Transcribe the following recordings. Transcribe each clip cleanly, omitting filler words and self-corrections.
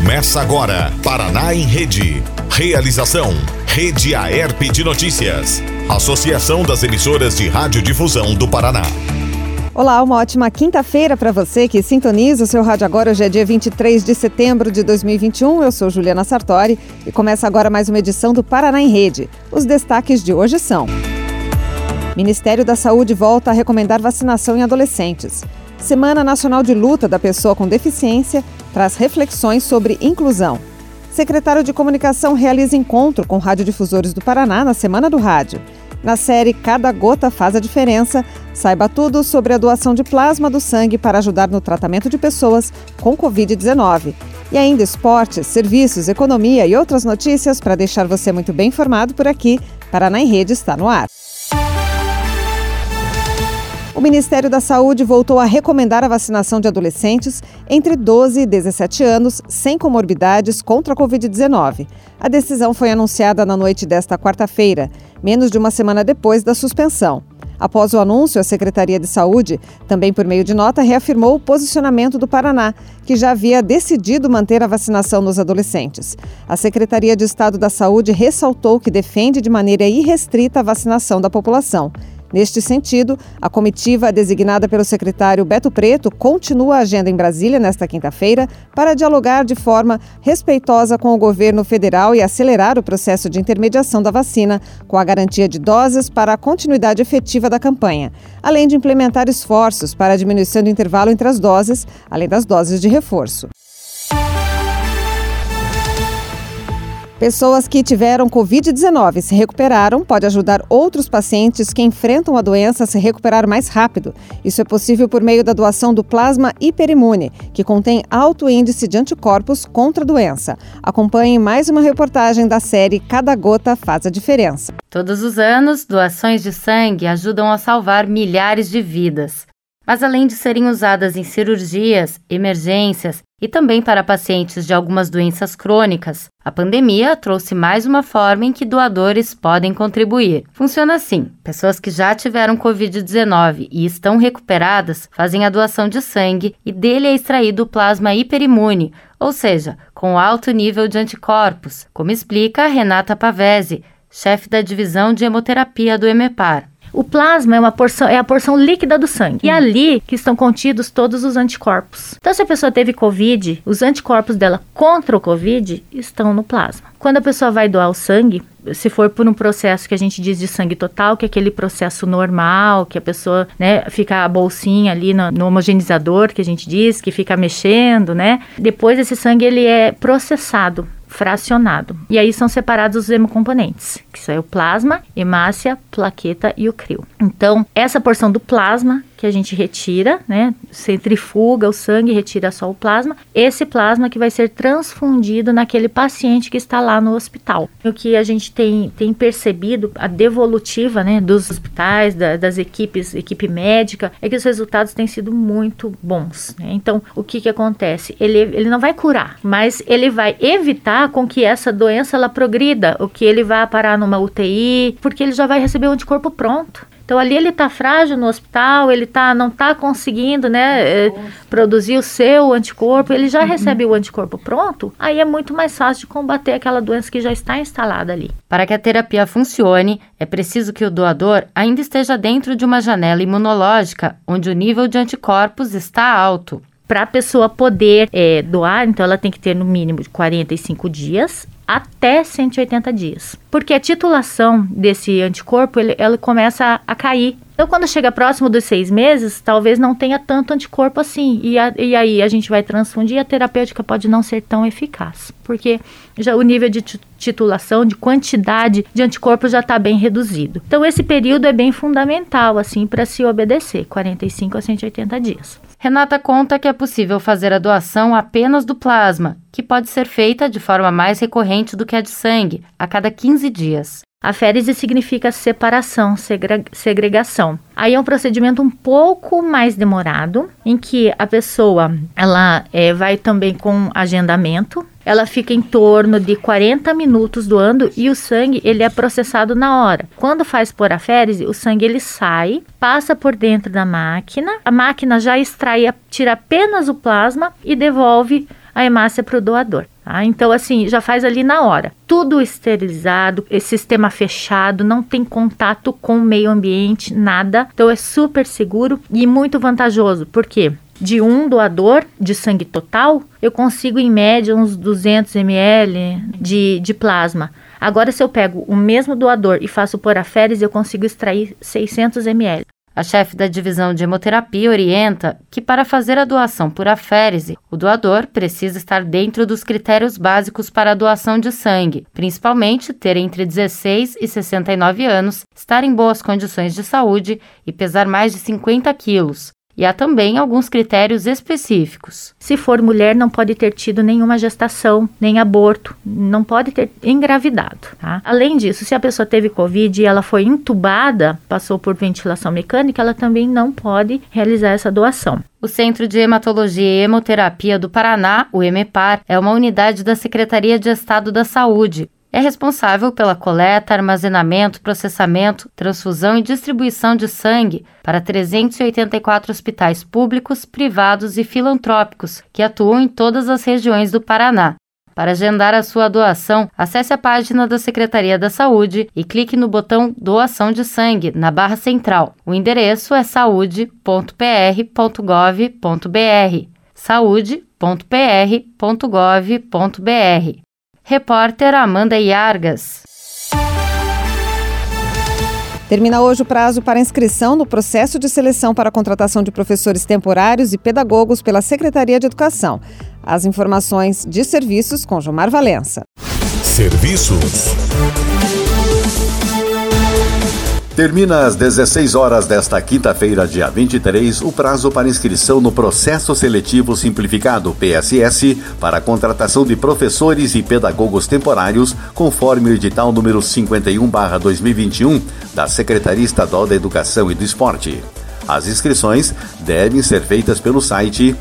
Começa agora, Paraná em Rede. Realização, Rede Aerp de Notícias. Associação das Emissoras de Radiodifusão do Paraná. Olá, uma ótima quinta-feira para você que sintoniza o seu rádio agora. Hoje é dia 23 de setembro de 2021. Eu sou Juliana Sartori e começa agora mais uma edição do Paraná em Rede. Os destaques de hoje são: Ministério da Saúde volta a recomendar vacinação em adolescentes. Semana Nacional de Luta da Pessoa com Deficiência traz reflexões sobre inclusão. Secretário de Comunicação realiza encontro com radiodifusores do Paraná na Semana do Rádio. Na série Cada Gota Faz a Diferença, saiba tudo sobre a doação de plasma do sangue para ajudar no tratamento de pessoas com Covid-19. E ainda esportes, serviços, economia e outras notícias para deixar você muito bem informado por aqui. Paraná em Rede está no ar. O Ministério da Saúde voltou a recomendar a vacinação de adolescentes entre 12 e 17 anos sem comorbidades contra a Covid-19. A decisão foi anunciada na noite desta quarta-feira, menos de uma semana depois da suspensão. Após o anúncio, a Secretaria de Saúde, também por meio de nota, reafirmou o posicionamento do Paraná, que já havia decidido manter a vacinação nos adolescentes. A Secretaria de Estado da Saúde ressaltou que defende de maneira irrestrita a vacinação da população. Neste sentido, a comitiva designada pelo secretário Beto Preto continua a agenda em Brasília nesta quinta-feira para dialogar de forma respeitosa com o governo federal e acelerar o processo de intermediação da vacina, com a garantia de doses para a continuidade efetiva da campanha, além de implementar esforços para a diminuição do intervalo entre as doses, além das doses de reforço. Pessoas que tiveram Covid-19 e se recuperaram pode ajudar outros pacientes que enfrentam a doença a se recuperar mais rápido. Isso é possível por meio da doação do plasma hiperimune, que contém alto índice de anticorpos contra a doença. Acompanhe mais uma reportagem da série Cada Gota Faz a Diferença. Todos os anos, doações de sangue ajudam a salvar milhares de vidas. Mas além de serem usadas em cirurgias, emergências e também para pacientes de algumas doenças crônicas, a pandemia trouxe mais uma forma em que doadores podem contribuir. Funciona assim: pessoas que já tiveram Covid-19 e estão recuperadas fazem a doação de sangue e dele é extraído o plasma hiperimune, ou seja, com alto nível de anticorpos, como explica Renata Pavese, chefe da divisão de hemoterapia do EMEPAR. O plasma é a porção líquida do sangue. E é ali que estão contidos todos os anticorpos. Então, se a pessoa teve Covid, os anticorpos dela contra o Covid estão no plasma. Quando a pessoa vai doar o sangue, se for por um processo que a gente diz de sangue total, que é aquele processo normal, que a pessoa, fica a bolsinha ali no homogeneizador, que a gente diz, que fica mexendo, Depois esse sangue ele é processado, fracionado. E aí são separados os hemocomponentes, que são o plasma, hemácia, plaqueta e o crio. Então, essa porção do plasma que a gente retira, centrifuga o sangue, retira só o plasma, esse plasma que vai ser transfundido naquele paciente que está lá no hospital. O que a gente tem percebido, a devolutiva, dos hospitais, das equipe médica, é que os resultados têm sido muito bons. Então, o que acontece? Ele não vai curar, mas ele vai evitar com que essa doença ela progrida, o que ele vai parar numa UTI, porque ele já vai receber o anticorpo pronto. Então, ali ele está frágil no hospital, ele não está conseguindo produzir o seu anticorpo, ele já recebe o anticorpo pronto, aí é muito mais fácil de combater aquela doença que já está instalada ali. Para que a terapia funcione, é preciso que o doador ainda esteja dentro de uma janela imunológica, onde o nível de anticorpos está alto. Para a pessoa poder doar, então ela tem que ter no mínimo de 45 dias até 180 dias. Porque a titulação desse anticorpo, ele começa a cair. Então, quando chega próximo dos 6 meses, talvez não tenha tanto anticorpo assim. E aí a gente vai transfundir e a terapêutica pode não ser tão eficaz. Porque já o nível de titulação, de quantidade de anticorpos já está bem reduzido. Então, esse período é bem fundamental, assim, para se obedecer, 45 a 180 dias. Renata conta que é possível fazer a doação apenas do plasma, que pode ser feita de forma mais recorrente do que a de sangue, a cada 15 dias. Aférese significa separação, segregação. Aí é um procedimento um pouco mais demorado, em que a pessoa ela vai também com agendamento. Ela fica em torno de 40 minutos doando e o sangue ele é processado na hora. Quando faz por aférese, o sangue ele sai, passa por dentro da máquina. A máquina já extrai, tira apenas o plasma e devolve a hemácia para o doador. Tá? Então, assim, já faz ali na hora. Tudo esterilizado, esse sistema fechado, não tem contato com o meio ambiente, nada. Então, é super seguro e muito vantajoso. Por quê? De um doador de sangue total, eu consigo, em média, uns 200 ml de plasma. Agora, se eu pego o mesmo doador e faço por aférese, eu consigo extrair 600 ml. A chefe da divisão de hemoterapia orienta que, para fazer a doação por aférese, o doador precisa estar dentro dos critérios básicos para a doação de sangue, principalmente ter entre 16 e 69 anos, estar em boas condições de saúde e pesar mais de 50 quilos. E há também alguns critérios específicos. Se for mulher, não pode ter tido nenhuma gestação, nem aborto, não pode ter engravidado. Tá? Além disso, se a pessoa teve Covid e ela foi entubada, passou por ventilação mecânica, ela também não pode realizar essa doação. O Centro de Hematologia e Hemoterapia do Paraná, o HEMEPAR, é uma unidade da Secretaria de Estado da Saúde. É responsável pela coleta, armazenamento, processamento, transfusão e distribuição de sangue para 384 hospitais públicos, privados e filantrópicos que atuam em todas as regiões do Paraná. Para agendar a sua doação, acesse a página da Secretaria da Saúde e clique no botão Doação de Sangue, na barra central. O endereço é saude.pr.gov.br. saude.pr.gov.br. Repórter Amanda Iargas. Termina hoje o prazo para inscrição no processo de seleção para a contratação de professores temporários e pedagogos pela Secretaria de Educação. As informações de serviços com Gilmar Valença. Serviços. Termina às 16 horas desta quinta-feira, dia 23, o prazo para inscrição no Processo Seletivo Simplificado, PSS, para a contratação de professores e pedagogos temporários, conforme o edital número 51/2021 da Secretaria Estadual da Educação e do Esporte. As inscrições devem ser feitas pelo site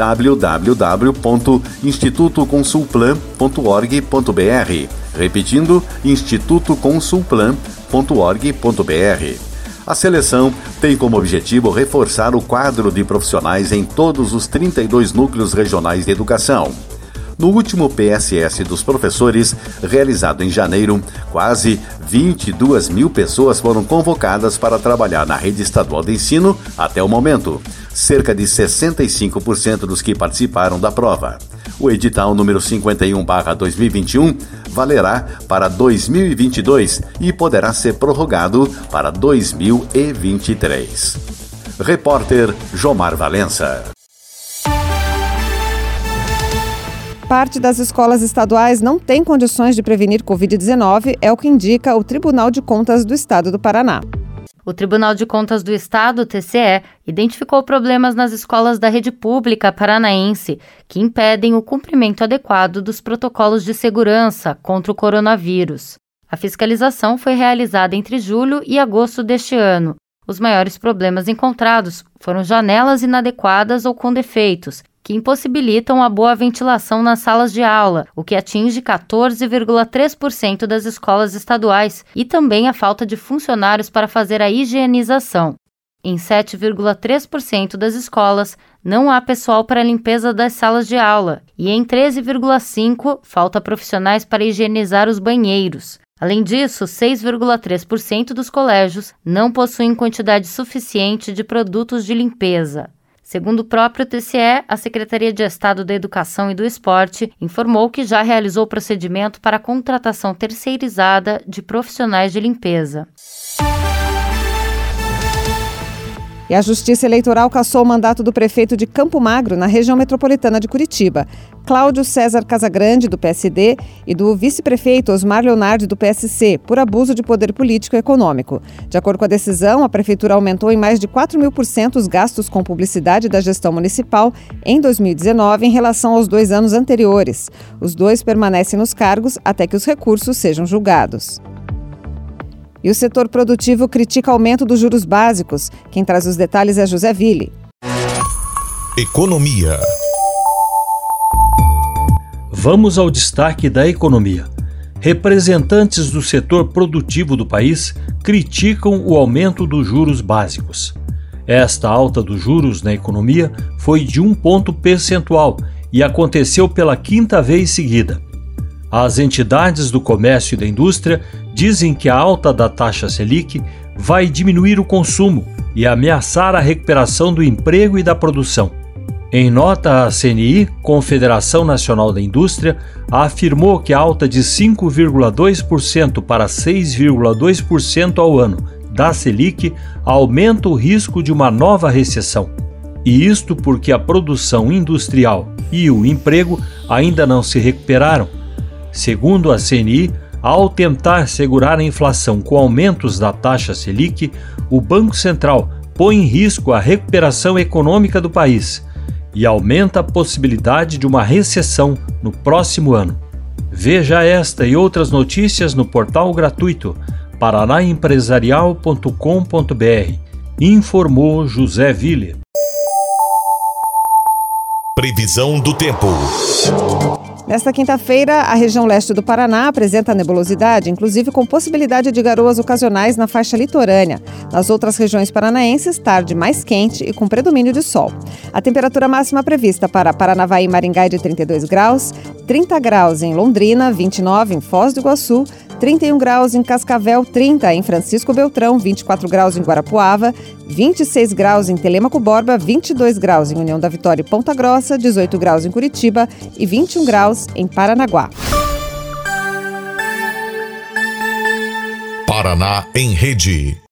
www.institutoconsulplan.org.br. Repetindo, institutoconsulplan.org.br. A seleção tem como objetivo reforçar o quadro de profissionais em todos os 32 núcleos regionais de educação. No último PSS dos professores, realizado em janeiro, quase 22 mil pessoas foram convocadas para trabalhar na rede estadual de ensino até o momento, cerca de 65% dos que participaram da prova. O edital número 51/2021 valerá para 2022 e poderá ser prorrogado para 2023. Repórter Jomar Valença. Parte das escolas estaduais não tem condições de prevenir Covid-19, é o que indica o Tribunal de Contas do Estado do Paraná. O Tribunal de Contas do Estado, TCE, identificou problemas nas escolas da rede pública paranaense que impedem o cumprimento adequado dos protocolos de segurança contra o coronavírus. A fiscalização foi realizada entre julho e agosto deste ano. Os maiores problemas encontrados foram janelas inadequadas ou com defeitos, que impossibilitam a boa ventilação nas salas de aula, o que atinge 14,3% das escolas estaduais, e também a falta de funcionários para fazer a higienização. Em 7,3% das escolas, não há pessoal para a limpeza das salas de aula, e em 13,5% falta profissionais para higienizar os banheiros. Além disso, 6,3% dos colégios não possuem quantidade suficiente de produtos de limpeza. Segundo o próprio TCE, a Secretaria de Estado da Educação e do Esporte informou que já realizou o procedimento para a contratação terceirizada de profissionais de limpeza. E a Justiça Eleitoral cassou o mandato do prefeito de Campo Magro, na região metropolitana de Curitiba, Cláudio César Casagrande, do PSD, e do vice-prefeito Osmar Leonardi, do PSC, por abuso de poder político e econômico. De acordo com a decisão, a prefeitura aumentou em mais de 4.000% os gastos com publicidade da gestão municipal em 2019 em relação aos 2 anos anteriores. Os dois permanecem nos cargos até que os recursos sejam julgados. E o setor produtivo critica aumento dos juros básicos. Quem traz os detalhes é José Ville. Economia. Vamos ao destaque da economia. Representantes do setor produtivo do país criticam o aumento dos juros básicos. Esta alta dos juros na economia foi de 1 ponto percentual e aconteceu pela 5ª vez seguida. As entidades do comércio e da indústria dizem que a alta da taxa Selic vai diminuir o consumo e ameaçar a recuperação do emprego e da produção. Em nota, a CNI, Confederação Nacional da Indústria, afirmou que a alta de 5,2% para 6,2% ao ano da Selic aumenta o risco de uma nova recessão. E isto porque a produção industrial e o emprego ainda não se recuperaram. Segundo a CNI, ao tentar segurar a inflação com aumentos da taxa Selic, o Banco Central põe em risco a recuperação econômica do país e aumenta a possibilidade de uma recessão no próximo ano. Veja esta e outras notícias no portal gratuito paranaempresarial.com.br. Informou José Ville. Previsão do tempo. Nesta quinta-feira, a região leste do Paraná apresenta nebulosidade, inclusive com possibilidade de garoas ocasionais na faixa litorânea. Nas outras regiões paranaenses, tarde mais quente e com predomínio de sol. A temperatura máxima prevista para Paranavaí e Maringá é de 32 graus, 30 graus em Londrina, 29 em Foz do Iguaçu, 31 graus em Cascavel, 30 em Francisco Beltrão, 24 graus em Guarapuava, 26 graus em Telêmaco Borba, 22 graus em União da Vitória e Ponta Grossa, 18 graus em Curitiba e 21 graus em Paranaguá. Paraná em Rede.